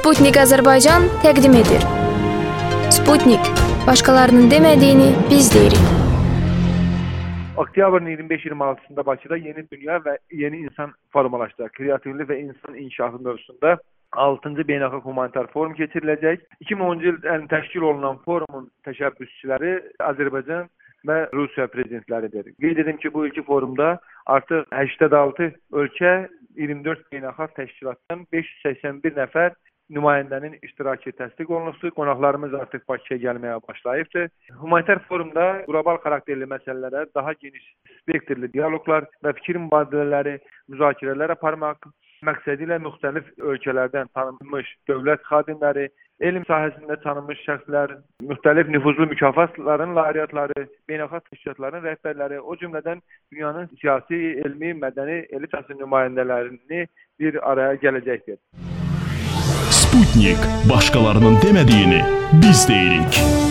Sputnik Azərbaycan təqdim edir. Sputnik, başqalarının demədiyini biz deyirik. Oktyabrın 25-26'sında Bakıda Yeni Dünya və Yeni İnsan formalaşacaq. Kreativlik və insan inkişafı mövzusunda 6-cı Beynəlxalq Humanitar Forum keçiriləcək. 2010-cu ildə təşkil olunan forumun təşəbbüsçüləri Azərbaycan və Rusiya prezidentləridir. Qeyd edim ki, bu ilki forumda artıq 86 ölkə, 24 beynəlxalq təşkilatdan 581 nəfər nümayəndənin iştirakı təsdiq olunubdur. Qonaqlarımız artıq Bakıya gəlməyə başlayıbdır. Humanitar forumda qlobal xarakterli məsələlərə daha geniş spektrli dialoqlar və fikir mübadilələri, müzakirələr aparmaq məqsədi ilə müxtəlif ölkələrdən tanınmış dövlət xadimləri, elm sahəsində tanınmış şəxslər, müxtəlif nüfuzlu mükafatların laureatları, beynəlxalq təşkilatların rəhbərləri, o cümlədən dünyanın siyasi, elmi, mədəni, elitası nümayəndələrini bir araya gələcəkdir. Sputnik, başqalarının demədiyini biz deyirik.